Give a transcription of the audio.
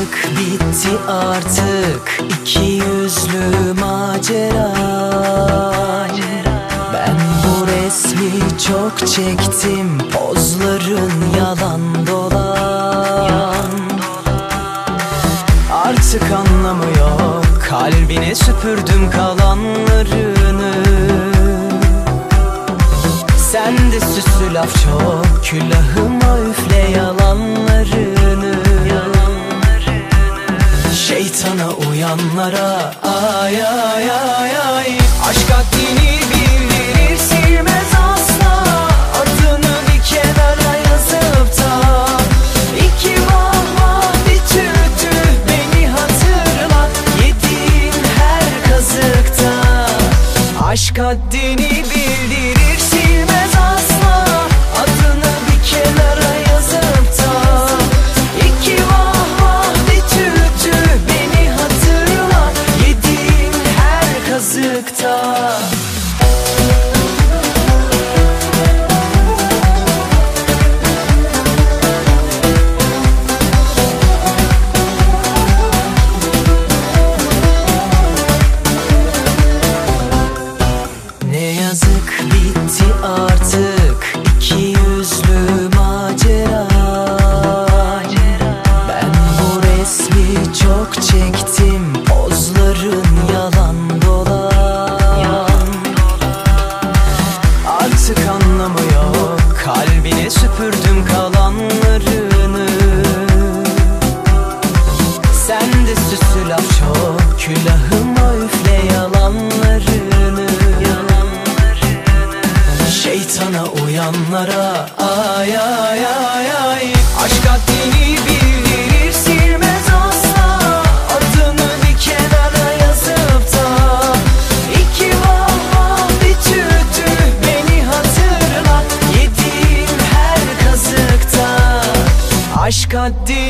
yazık bitti artık iki yüzlü macera. Ben bu resmi çok çektim, pozların yalan dolan. Artık anlamı yok, kalbine süpürdüm kalanlarını. Sende süslü laf çok, külahıma üfle yalanlarını. Şeytana uyanlara ay ay ay ay. Aşk haddini bildirir, silmez asla. Adını bir kenara yazıp da iki vah vah bir tüh tüh beni hatırla yediğin her kazıkta. Aşk haddini bildirir, silmez asla. Adını bir kenara yazıp da iki vah vah bir tüh tüh beni hatırla yediğin her kazıkta. Ne yazık bitti artık iki yüzlü macera. Ben bu resmi çok çektim, pozların yalan dolan. Artık anlamı yok, kalbine süpürdüm kalanlarını. Sende süslü laf çok, külahıma üfle yalanlarını. Şeytana uyanlara ay ay ay ay. Aşk haddini bildirir, silmez asla. Adını bir kenara yazıp da iki vah vah bir tüh tüh beni hatırla yediğin her kazıkta. Aşk haddini